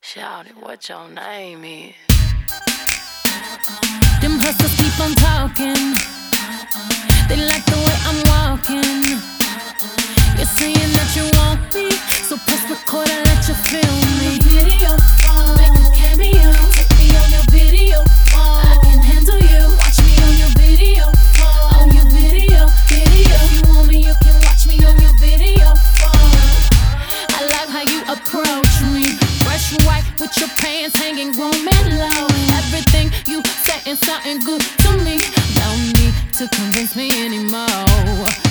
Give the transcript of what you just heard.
Shout it, what your name is? Them hustlers keep on talking. They like the way I'm walking. You're saying that you want me, so press record and let you feel me. Video phone, make a cameo. Take me on your video phone. I can handle you. Watch me on your video phone. On your video. If you want me, you can watch me on your video phone. I like how you approach me. Fresh white with your pants hanging, grown and low. Everything you saying sounding good to me. Don't need to convince me anymore.